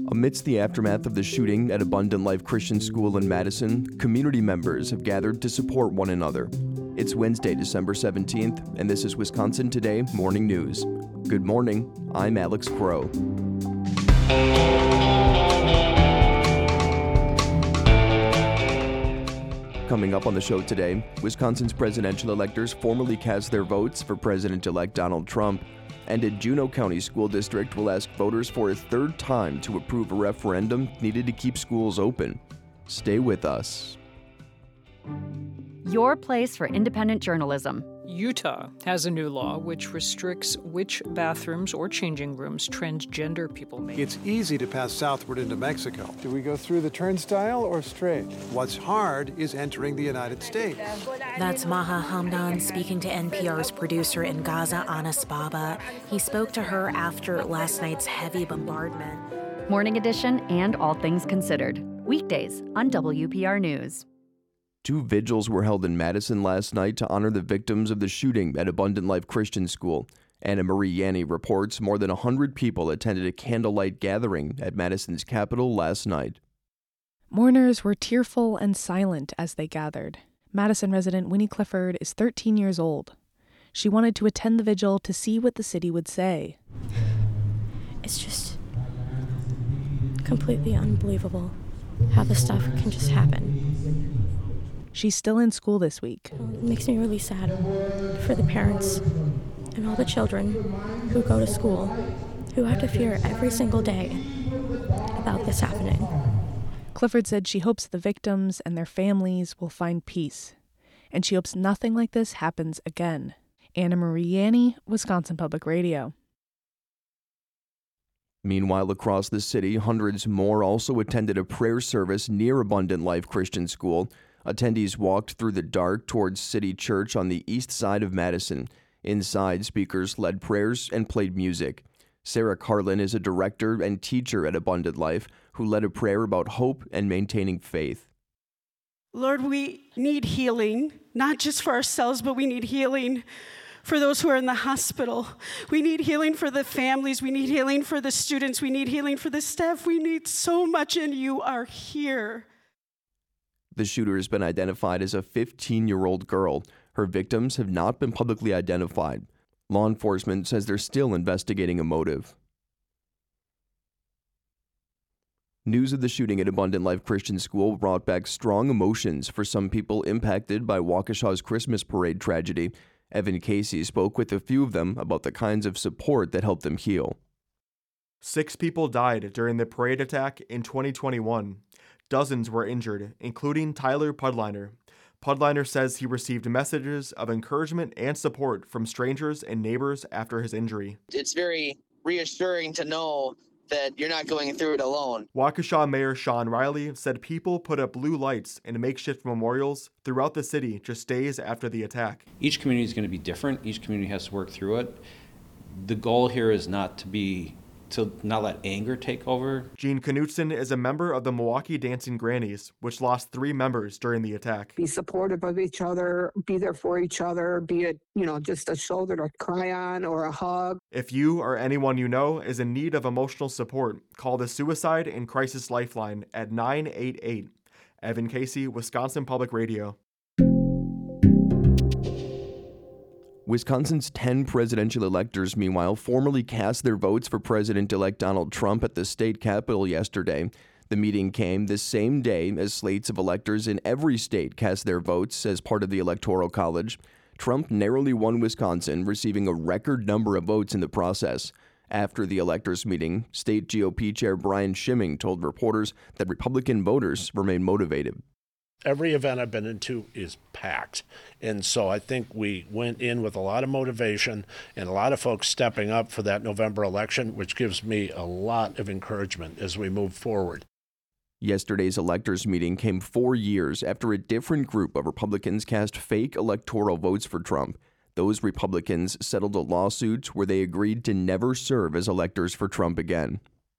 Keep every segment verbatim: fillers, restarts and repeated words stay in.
Amidst the aftermath of the shooting at Abundant Life Christian School in Madison, community members have gathered to support one another. It's Wednesday, December seventeenth, and this is Wisconsin Today Morning News. Good morning, I'm Alex Crow. Coming up on the show today, Wisconsin's presidential electors formally cast their votes for President-elect Donald Trump, and a Juneau County School District will ask voters for a third time to approve a referendum needed to keep schools open. Stay with us. Your place for independent journalism. Utah has a new law which restricts which bathrooms or changing rooms transgender people may. It's easy to pass southward into Mexico. Do we go through the turnstile or straight? What's hard is entering the United States. That's Maha Hamdan speaking to N P R's producer in Gaza, Anas Baba. He spoke to her after last night's heavy bombardment. Morning Edition and All Things Considered. Weekdays on W P R News. Two vigils were held in Madison last night to honor the victims of the shooting at Abundant Life Christian School. Anna Marie Yanni reports more than one hundred people attended a candlelight gathering at Madison's Capitol last night. Mourners were tearful and silent as they gathered. Madison resident Winnie Clifford is thirteen years old. She wanted to attend the vigil to see what the city would say. It's just completely unbelievable how this stuff can just happen. She's still in school this week. It makes me really sad for the parents and all the children who go to school, who have to fear every single day about this happening. Clifford said she hopes the victims and their families will find peace, and she hopes nothing like this happens again. Anna Marie Yanni, Wisconsin Public Radio. Meanwhile, across the city, hundreds more also attended a prayer service near Abundant Life Christian School. Attendees walked through the dark towards City Church on the east side of Madison. Inside, speakers led prayers and played music. Sarah Carlin is a director and teacher at Abundant Life who led a prayer about hope and maintaining faith. Lord, we need healing, not just for ourselves, but we need healing for those who are in the hospital. We need healing for the families. We need healing for the students. We need healing for the staff. We need so much, and you are here. The shooter has been identified as a fifteen-year-old girl. Her victims have not been publicly identified. Law enforcement says they're still investigating a motive. News of the shooting at Abundant Life Christian School brought back strong emotions for some people impacted by Waukesha's Christmas parade tragedy. Evan Casey spoke with a few of them about the kinds of support that helped them heal. Six people died during the parade attack in twenty twenty-one. Dozens were injured, including Tyler Pudliner. Pudliner says he received messages of encouragement and support from strangers and neighbors after his injury. It's very reassuring to know that you're not going through it alone. Waukesha Mayor Sean Riley said people put up blue lights and makeshift memorials throughout the city just days after the attack. Each community is going to be different. Each community has to work through it. The goal here is not to be to not let anger take over. Gene Knutson is a member of the Milwaukee Dancing Grannies, which lost three members during the attack. Be supportive of each other, be there for each other, be it, you know, just a shoulder to cry on or a hug. If you or anyone you know is in need of emotional support, call the Suicide and Crisis Lifeline at nine eight eight. Evan Casey, Wisconsin Public Radio. Wisconsin's ten presidential electors, meanwhile, formally cast their votes for President-elect Donald Trump at the state capitol yesterday. The meeting came the same day as slates of electors in every state cast their votes as part of the Electoral College. Trump narrowly won Wisconsin, receiving a record number of votes in the process. After the electors meeting, state G O P Chair Brian Schimming told reporters that Republican voters remain motivated. Every event I've been into is packed. And so I think we went in with a lot of motivation and a lot of folks stepping up for that November election, which gives me a lot of encouragement as we move forward. Yesterday's electors meeting came four years after a different group of Republicans cast fake electoral votes for Trump. Those Republicans settled a lawsuit where they agreed to never serve as electors for Trump again.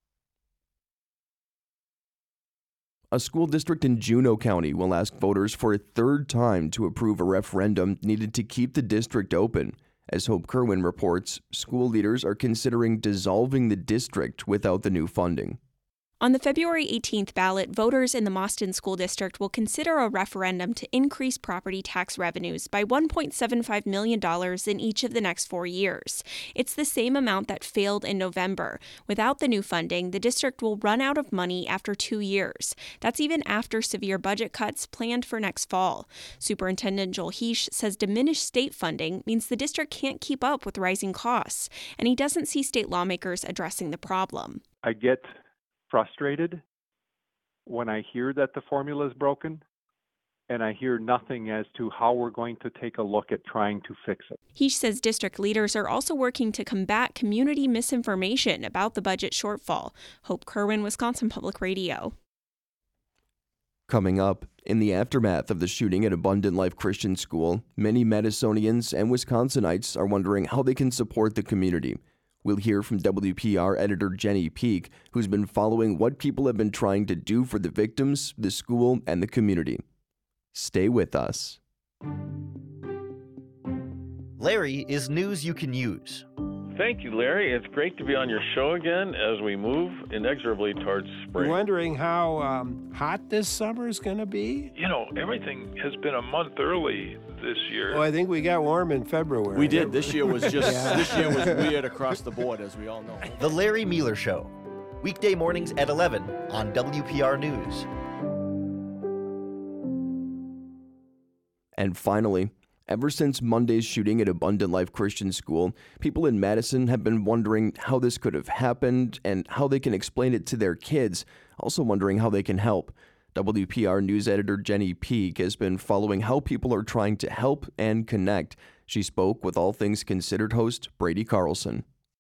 A school district in Juneau County will ask voters for a third time to approve a referendum needed to keep the district open. As Hope Kerwin reports, school leaders are considering dissolving the district without the new funding. On the February eighteenth ballot, voters in the Mauston School District will consider a referendum to increase property tax revenues by one point seven five million dollars in each of the next four years. It's the same amount that failed in November. Without the new funding, the district will run out of money after two years. That's even after severe budget cuts planned for next fall. Superintendent Joel Heesh says diminished state funding means the district can't keep up with rising costs, and he doesn't see state lawmakers addressing the problem. I get frustrated when I hear that the formula is broken, and I hear nothing as to how we're going to take a look at trying to fix it. Heesh says district leaders are also working to combat community misinformation about the budget shortfall. Hope Kerwin, Wisconsin Public Radio. Coming up, in the aftermath of the shooting at Abundant Life Christian School, many Madisonians and Wisconsinites are wondering how they can support the community. We'll hear from W P R editor Jenny Peak, who's been following what people have been trying to do for the victims, the school, and the community. Stay with us. Larry is news you can use. Thank you, Larry. It's great to be on your show again as we move inexorably towards spring. You're wondering how um, hot this summer is going to be? You know, everything has been a month early this year. Well, I think we got warm in February. We did. This year was just, yeah. this year was weird across the board, as we all know. The Larry Mueller Show, weekday mornings at eleven on W P R News. And finally, ever since Monday's shooting at Abundant Life Christian School, people in Madison have been wondering how this could have happened and how they can explain it to their kids, also wondering how they can help. W P R News editor Jenny Peak has been following how people are trying to help and connect. She spoke with All Things Considered host Brady Carlson.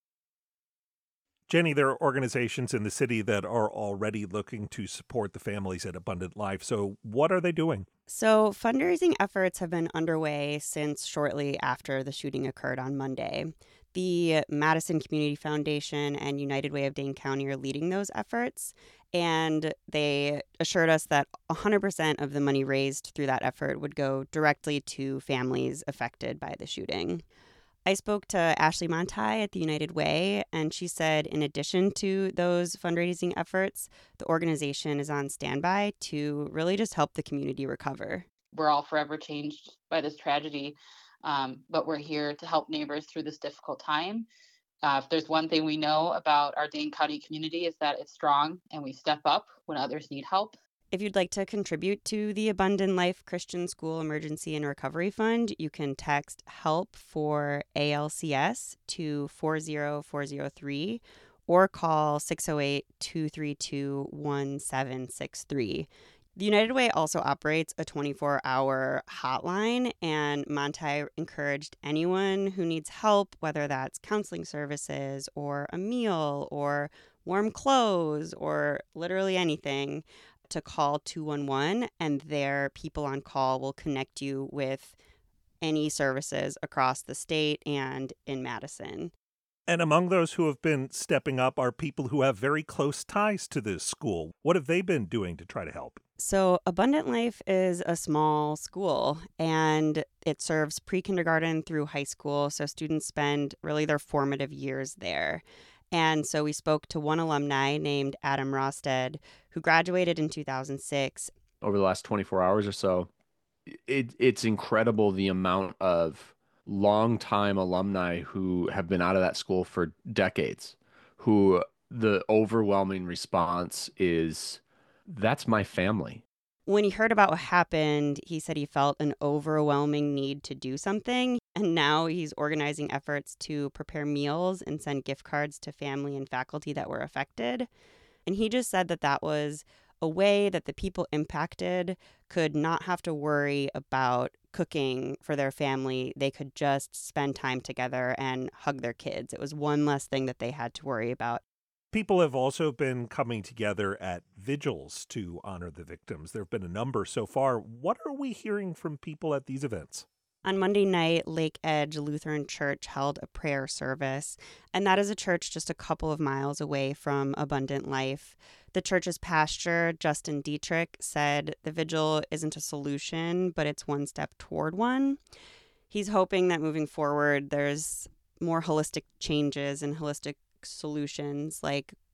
Jenny, there are organizations in the city that are already looking to support the families at Abundant Life. So what are they doing? So fundraising efforts have been underway since shortly after the shooting occurred on Monday. The Madison Community Foundation and United Way of Dane County are leading those efforts, and they assured us that one hundred percent of the money raised through that effort would go directly to families affected by the shooting. I spoke to Ashley Montai at the United Way, and she said in addition to those fundraising efforts, the organization is on standby to really just help the community recover. We're all forever changed by this tragedy, um, but we're here to help neighbors through this difficult time. Uh, if there's one thing we know about our Dane County community is that it's strong and we step up when others need help. If you'd like to contribute to the Abundant Life Christian School Emergency and Recovery Fund, you can text HELP for A L C S to four zero four zero three or call six oh eight, two three two, one seven six three. The United Way also operates a twenty-four hour hotline, and Montai encouraged anyone who needs help, whether that's counseling services or a meal or warm clothes or literally anything, to call two one one, and their people on call will connect you with any services across the state and in Madison. And among those who have been stepping up are people who have very close ties to this school. What have they been doing to try to help? So Abundant Life is a small school, and it serves pre-kindergarten through high school, so students spend really their formative years there. And so we spoke to one alumni named Adam Rosted, who graduated in two thousand six. Over the last twenty-four hours or so, it, it's incredible the amount of longtime alumni who have been out of that school for decades, who the overwhelming response is, that's my family. When he heard about what happened, he said he felt an overwhelming need to do something. And now he's organizing efforts to prepare meals and send gift cards to family and faculty that were affected. And he just said that that was a way that the people impacted could not have to worry about cooking for their family. They could just spend time together and hug their kids. It was one less thing that they had to worry about. People have also been coming together at vigils to honor the victims. There have been a number so far. What are we hearing from people at these events? On Monday night, Lake Edge Lutheran Church held a prayer service, and that is a church just a couple of miles away from Abundant Life. The church's pastor, Justin Dietrich, said the vigil isn't a solution, but it's one step toward one. He's hoping that moving forward, there's more holistic changes and holistic solutions like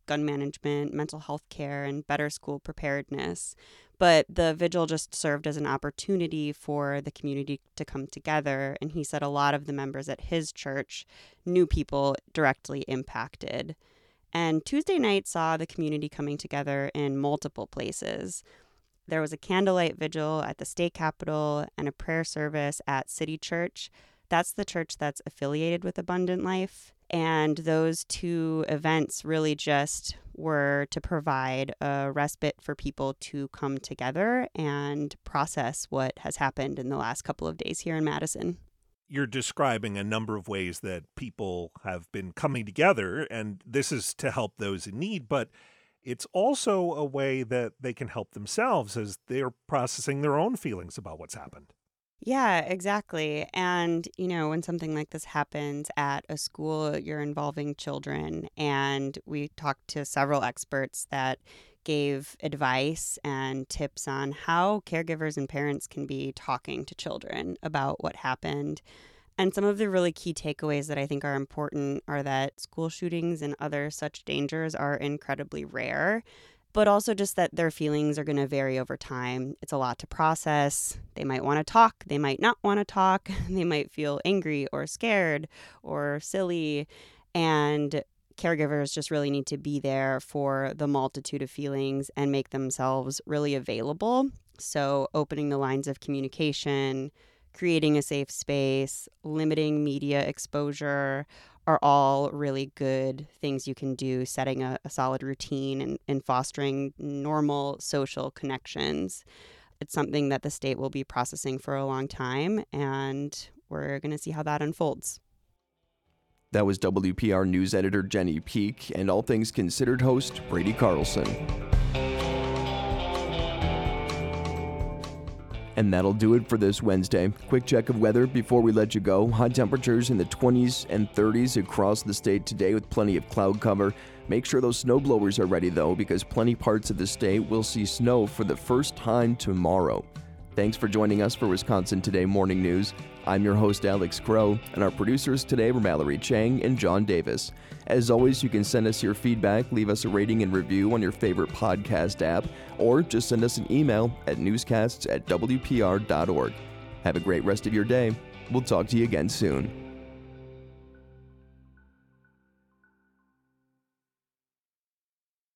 gun management, mental health care, and better school preparedness. But the vigil just served as an opportunity for the community to come together. And he said a lot of the members at his church knew people directly impacted. And Tuesday night saw the community coming together in multiple places. There was a candlelight vigil at the state capitol and a prayer service at City Church. That's the church that's affiliated with Abundant Life. And those two events really just were to provide a respite for people to come together and process what has happened in the last couple of days here in Madison. You're describing a number of ways that people have been coming together, and this is to help those in need, but it's also a way that they can help themselves as they're processing their own feelings about what's happened. Yeah, exactly. And, you know, when something like this happens at a school, you're involving children. And we talked to several experts that gave advice and tips on how caregivers and parents can be talking to children about what happened. And some of the really key takeaways that I think are important are that school shootings and other such dangers are incredibly rare, but also just that their feelings are going to vary over time. It's a lot to process. They might want to talk. They might not want to talk. They might feel angry or scared or silly. And caregivers just really need to be there for the multitude of feelings and make themselves really available. So opening the lines of communication, creating a safe space, limiting media exposure are all really good things you can do, setting a, a solid routine and, and fostering normal social connections. It's something that the state will be processing for a long time, and we're going to see how that unfolds. That was W P R News Editor Jenny Peak and All Things Considered host Brady Carlson. And that'll do it for this Wednesday. Quick check of weather before we let you go. High temperatures in the twenties and thirties across the state today with plenty of cloud cover. Make sure those snow blowers are ready though, because plenty parts of the state will see snow for the first time tomorrow. Thanks for joining us for Wisconsin Today Morning News. I'm your host, Alex Crow, and our producers today were Mallory Chang and John Davis. As always, you can send us your feedback, leave us a rating and review on your favorite podcast app, or just send us an email at newscasts at w p r dot org. Have a great rest of your day. We'll talk to you again soon.